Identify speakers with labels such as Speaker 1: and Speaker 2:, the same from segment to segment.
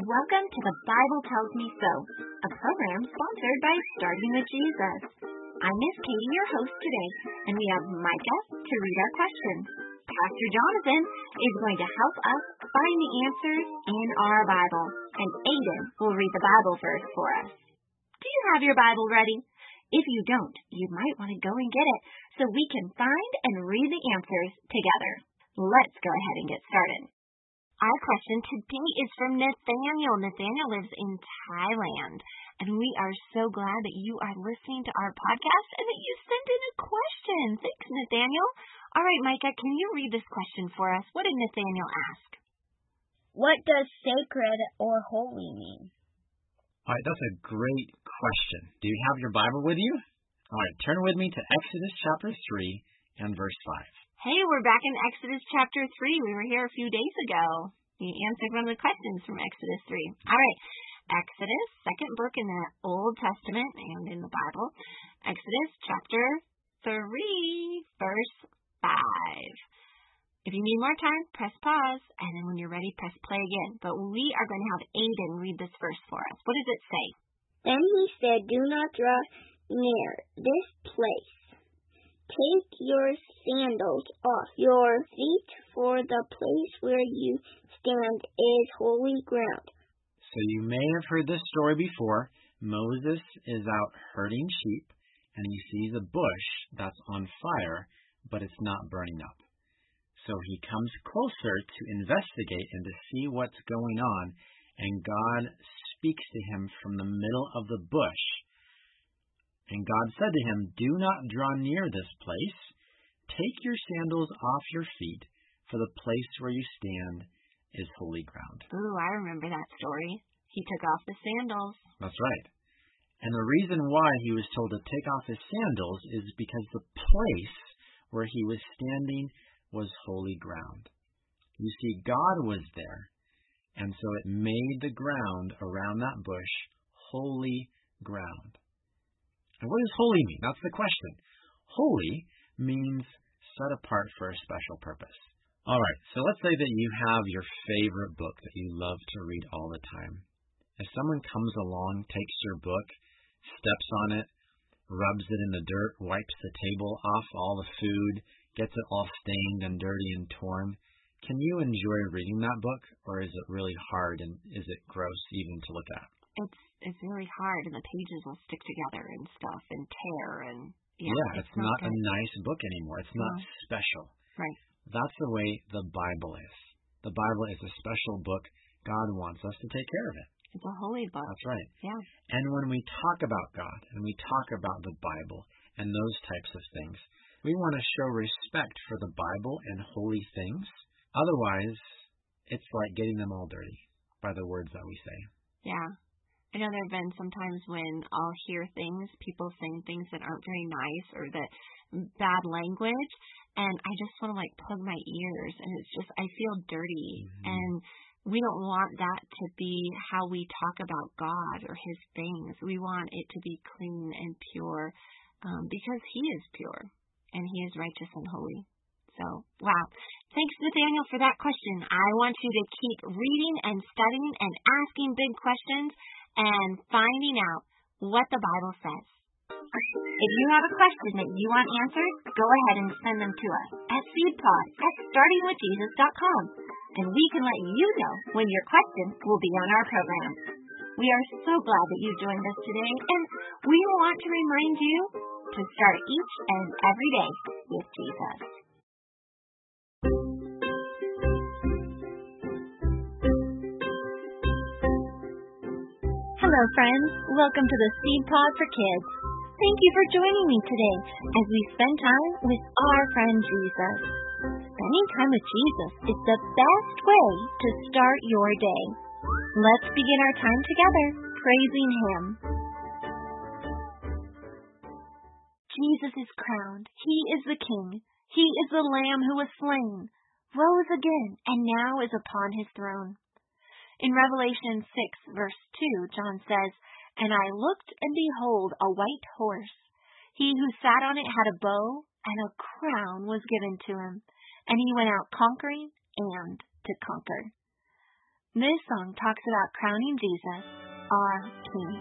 Speaker 1: Welcome to the Bible Tells Me So, a program sponsored by Starting with Jesus. I'm Miss Katie, your host today, and we have Micah to read our questions. Pastor Jonathan is going to help us find the answers in our Bible, and Aiden will read the Bible verse for us. Do you have your Bible ready? If you don't, you might want to go and get it so we can find and read the answers together. Let's go ahead and get started. Our question today is from Nathaniel. Nathaniel lives in Thailand, and we are so glad that you are listening to our podcast and that you sent in a question. Thanks, Nathaniel. All right, Micah, can you read this question for us? What did Nathaniel ask?
Speaker 2: What does sacred or holy mean?
Speaker 3: All right, that's a great question. Do you have your Bible with you? All right, turn with me to Exodus chapter 3 and verse 5.
Speaker 1: Hey, we're back in Exodus chapter 3. We were here a few days ago. You answered one of the questions from Exodus 3. All right, Exodus, second book in the Old Testament and in the Bible. Exodus chapter 3, verse 5. If you need more time, press pause, and then when you're ready, press play again. But we are going to have Aiden read this verse for us. What does it say?
Speaker 2: Then he said, "Do not draw near this place. Take your sandals off your feet, for the place where you stand is holy ground."
Speaker 3: So you may have heard this story before. Moses is out herding sheep, and he sees a bush that's on fire, but it's not burning up. So he comes closer to investigate and to see what's going on, and God speaks to him from the middle of the bush. And God said to him, "Do not draw near this place. Take your sandals off your feet, for the place where you stand is holy ground."
Speaker 1: Ooh, I remember that story. He took off the sandals.
Speaker 3: That's right. And the reason why he was told to take off his sandals is because the place where he was standing was holy ground. You see, God was there, and so it made the ground around that bush holy ground. And what does holy mean? That's the question. Holy means set apart for a special purpose. All right, so let's say that you have your favorite book that you love to read all the time. If someone comes along, takes your book, steps on it, rubs it in the dirt, wipes the table off all the food, gets it all stained and dirty and torn, can you enjoy reading that book, or is it really hard and is it gross even to look at?
Speaker 1: It's really hard, and the pages will stick together and stuff and tear, and
Speaker 3: it's not a nice book anymore. It's not special.
Speaker 1: Right.
Speaker 3: That's the way the Bible is. The Bible is a special book. God wants us to take care of it.
Speaker 1: It's a holy book.
Speaker 3: That's right.
Speaker 1: Yeah.
Speaker 3: And when we talk about God and we talk about the Bible and those types of things, we want to show respect for the Bible and holy things. Otherwise, it's like getting them all dirty by the words that we say.
Speaker 1: Yeah. I know there have been some times when I'll hear things, people saying things that aren't very nice or that bad language, and I just want to plug my ears, and it's just, I feel dirty. Mm-hmm. And we don't want that to be how we talk about God or His things. We want it to be clean and pure because He is pure and He is righteous and holy. So, wow. Thanks, Nathaniel, for that question. I want you to keep reading and studying and asking big questions and finding out what the Bible says. If you have a question that you want answered, go ahead and send them to us at seedpod@startingwithjesus.com, and we can let you know when your question will be on our program. We are so glad that you joined us today, and we want to remind you to start each and every day with Jesus. Hello, friends. Welcome to the Seed Pod for Kids. Thank you for joining me today as we spend time with our friend Jesus. Spending time with Jesus is the best way to start your day. Let's begin our time together praising Him. Jesus is crowned. He is the King. He is the Lamb who was slain, rose again, and now is upon His throne. In Revelation 6, verse 2, John says, "And I looked, and behold, a white horse. He who sat on it had a bow, and a crown was given to him. And he went out conquering and to conquer." This song talks about crowning Jesus, our King.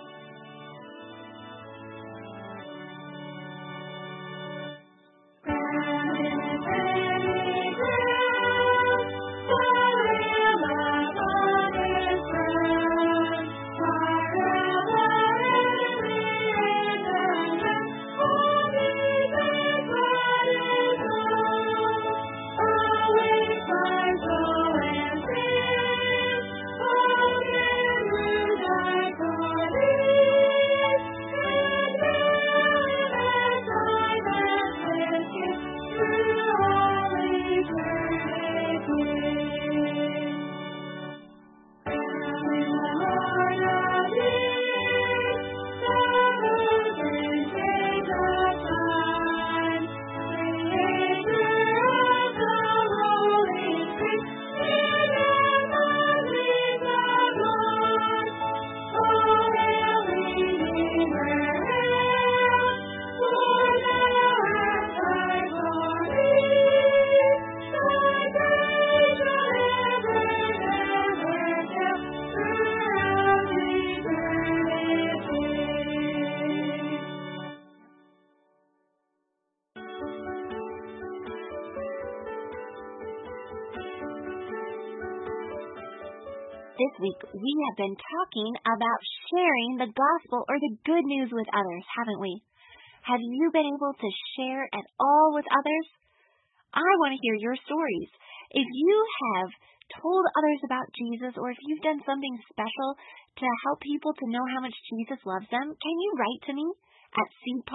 Speaker 1: This week, we have been talking about sharing the gospel or the good news with others, haven't we? Have you been able to share at all with others? I want to hear your stories. If you have told others about Jesus, or if you've done something special to help people to know how much Jesus loves them, can you write to me at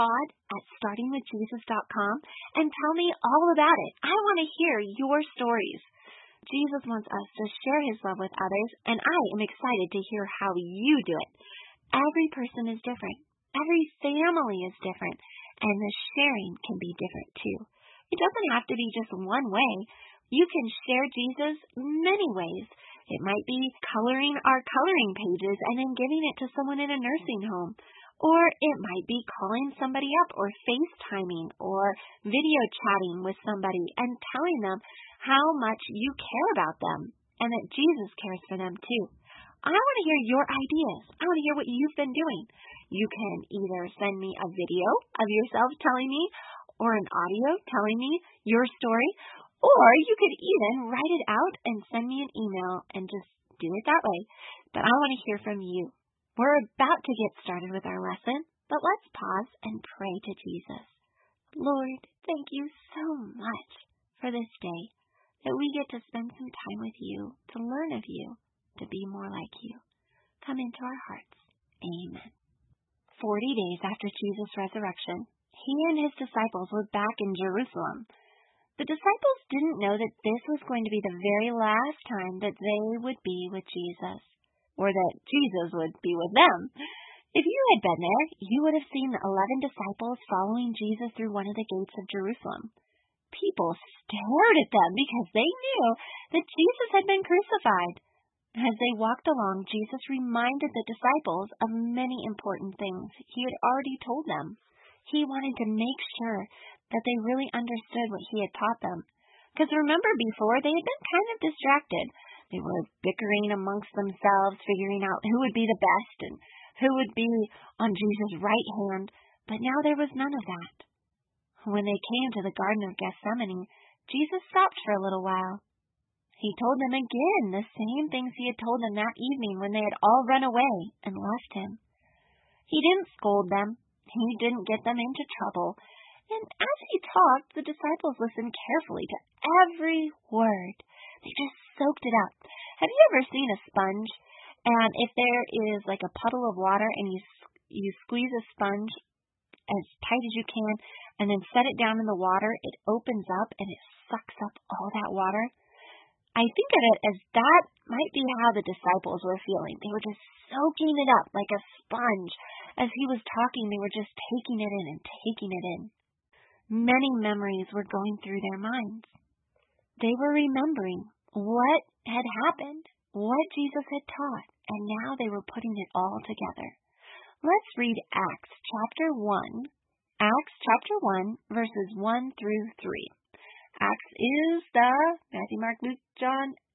Speaker 1: seedpod@startingwithjesus.com and tell me all about it? I want to hear your stories. Jesus wants us to share his love with others, and I am excited to hear how you do it. Every person is different. Every family is different, and the sharing can be different too. It doesn't have to be just one way. You can share Jesus many ways. It might be coloring our coloring pages and then giving it to someone in a nursing home. Or it might be calling somebody up or FaceTiming or video chatting with somebody and telling them how much you care about them and that Jesus cares for them too. I want to hear your ideas. I want to hear what you've been doing. You can either send me a video of yourself telling me or an audio telling me your story, or you could even write it out and send me an email and just do it that way. But I want to hear from you. We're about to get started with our lesson, but let's pause and pray to Jesus. Lord, thank you so much for this day, that we get to spend some time with you, to learn of you, to be more like you. Come into our hearts. Amen. 40 days after Jesus' resurrection, he and his disciples were back in Jerusalem. The disciples didn't know that this was going to be the very last time that they would be with Jesus, or that Jesus would be with them. If you had been there, you would have seen the 11 disciples following Jesus through one of the gates of Jerusalem. People stared at them because they knew that Jesus had been crucified. As they walked along, Jesus reminded the disciples of many important things he had already told them. He wanted to make sure that they really understood what he had taught them. Because remember, before, they had been kind of distracted. They were bickering amongst themselves, figuring out who would be the best and who would be on Jesus' right hand. But now there was none of that. When they came to the Garden of Gethsemane, Jesus stopped for a little while. He told them again the same things he had told them that evening when they had all run away and left him. He didn't scold them. He didn't get them into trouble. And as he talked, the disciples listened carefully to every word. They just soaked it up. Have you ever seen a sponge? And if there is like a puddle of water and you squeeze a sponge as tight as you can and then set it down in the water, it opens up and it sucks up all that water. I think of it as that might be how the disciples were feeling. They were just soaking it up like a sponge. As he was talking, they were just taking it in and taking it in. Many memories were going through their minds. They were remembering what had happened, what Jesus had taught, and now they were putting it all together. Let's read Acts chapter 1. Acts chapter 1, verses 1 through 3. Acts is the Matthew, Mark, Luke, John,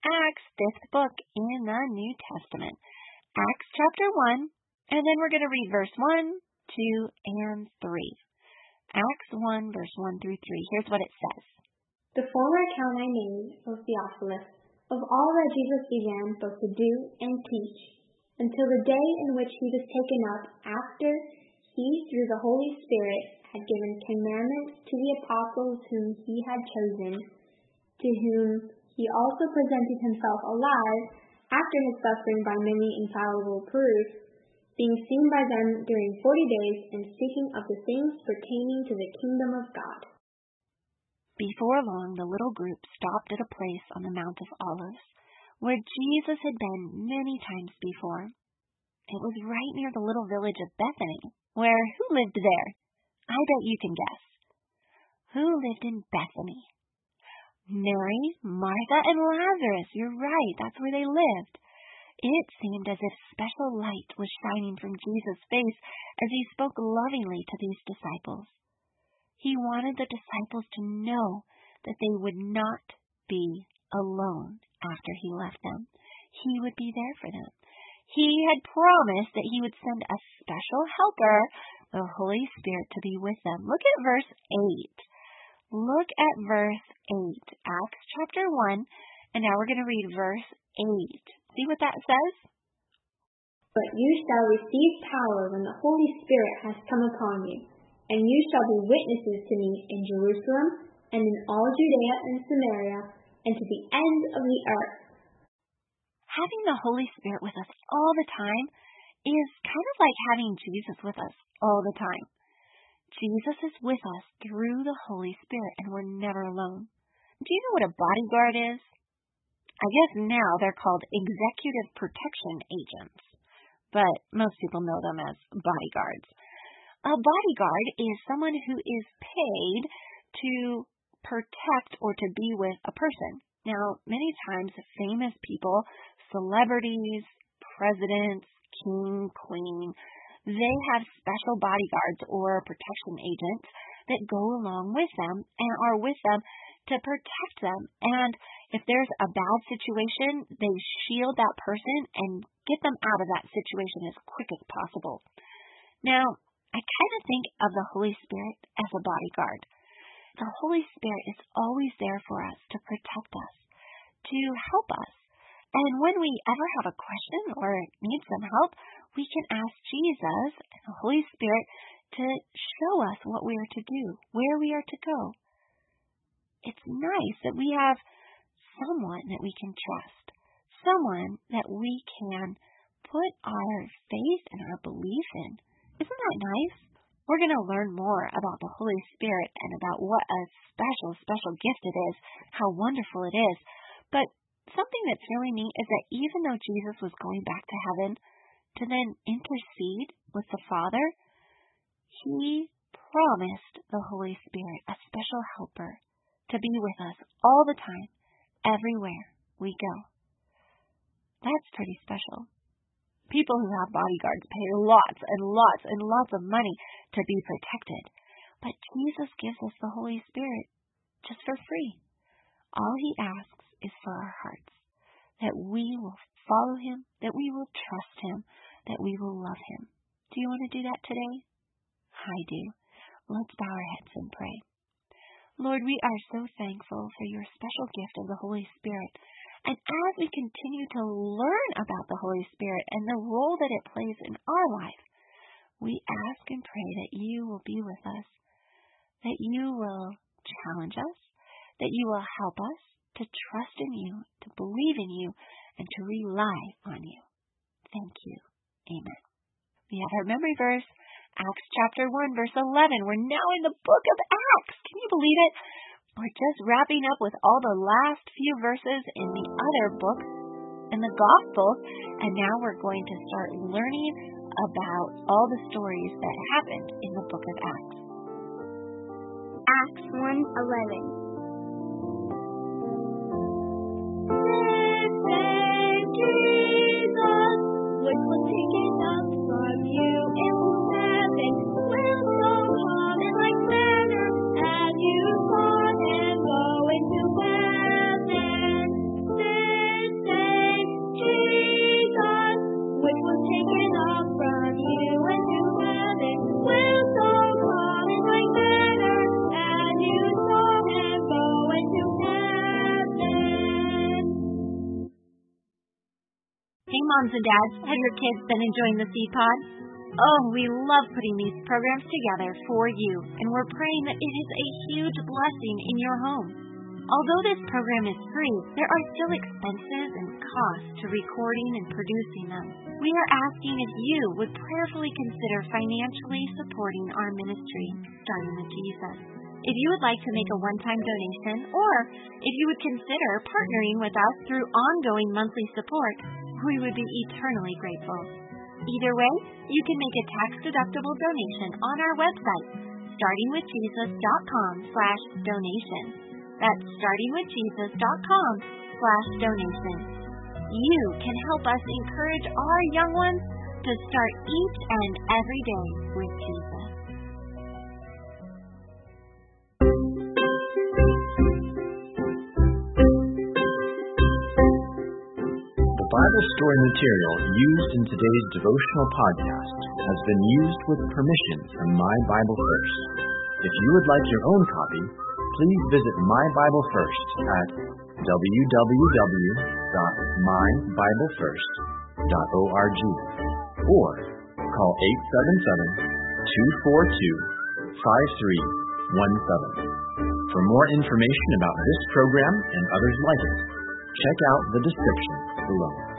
Speaker 1: Acts, 5th book in the New Testament. Acts chapter 1, and then we're going to read verse 1, 2, and 3. Acts 1, verse 1 through 3. Here's what it says.
Speaker 4: The former account I made, O Theophilus, of all that Jesus began both to do and teach, until the day in which he was taken up, after he, through the Holy Spirit, had given commandments to the apostles whom he had chosen, to whom he also presented himself alive after his suffering by many infallible proofs, being seen by them during 40 days, and speaking of the things pertaining to the kingdom of God.
Speaker 1: Before long, the little group stopped at a place on the Mount of Olives, where Jesus had been many times before. It was right near the little village of Bethany, where who lived there? I bet you can guess. Who lived in Bethany? Mary, Martha, and Lazarus. You're right, that's where they lived. It seemed as if special light was shining from Jesus' face as he spoke lovingly to these disciples. He wanted the disciples to know that they would not be alone after he left them. He would be there for them. He had promised that he would send a special helper, the Holy Spirit, to be with them. Look at verse 8. Look at verse 8. Acts chapter 1, and now we're going to read verse 8. See what that says?
Speaker 4: But you shall receive power when the Holy Spirit has come upon you, and you shall be witnesses to me in Jerusalem, and in all Judea and Samaria, and to the end of the earth.
Speaker 1: Having the Holy Spirit with us all the time is kind of like having Jesus with us all the time. Jesus is with us through the Holy Spirit, and we're never alone. Do you know what a bodyguard is? I guess now they're called executive protection agents, but most people know them as bodyguards. A bodyguard is someone who is paid to protect or to be with a person. Now, many times famous people, celebrities, presidents, king, queen, they have special bodyguards or protection agents that go along with them and are with them to protect them. And if there's a bad situation, they shield that person and get them out of that situation as quick as possible. Now, I kind of think of the Holy Spirit as a bodyguard. The Holy Spirit is always there for us to protect us, to help us. And when we ever have a question or need some help, we can ask Jesus and the Holy Spirit to show us what we are to do, where we are to go. It's nice that we have someone that we can trust, someone that we can put our faith and our belief in. Isn't that nice? We're going to learn more about the Holy Spirit and about what a special gift it is, how wonderful it is. But something that's really neat is that even though Jesus was going back to heaven to then intercede with the Father, he promised the Holy Spirit, a special helper, to be with us all the time, everywhere we go. That's pretty special. People who have bodyguards pay lots and lots and lots of money to be protected. But Jesus gives us the Holy Spirit just for free. All he asks is for our hearts, that we will follow him, that we will trust him, that we will love him. Do you want to do that today? I do. Let's bow our heads and pray. Lord, we are so thankful for your special gift of the Holy Spirit. And as we continue to learn about the Holy Spirit and the role that it plays in our life, we ask and pray that you will be with us, that you will challenge us, that you will help us to trust in you, to believe in you, and to rely on you. Thank you. Amen. We have our memory verse, Acts chapter 1, verse 11. We're now in the book of Acts. Can you believe it? We're just wrapping up with all the last few verses in the other books in the Gospels, and now we're going to start learning about all the stories that happened in the book of Acts.
Speaker 2: Acts 1:11. Which was taken up from you into heaven, will so come in like manner as you saw him go into heaven. This
Speaker 1: moms and dads, have your kids been enjoying the Seed Pod? Oh, we love putting these programs together for you, and we're praying that it is a huge blessing in your home. Although this program is free, there are still expenses and costs to recording and producing them. We are asking if you would prayerfully consider financially supporting our ministry, Starting with Jesus. If you would like to make a one-time donation, or if you would consider partnering with us through ongoing monthly support, we would be eternally grateful. Either way, you can make a tax-deductible donation on our website, startingwithjesus.com/donation. That's startingwithjesus.com/donation. You can help us encourage our young ones to start each and every day with Jesus.
Speaker 3: The Bible story material used in today's devotional podcast has been used with permission from My Bible First. If you would like your own copy, please visit My Bible First at www.mybiblefirst.org or call 877-242-5317. For more information about this program and others like it, check out the description below.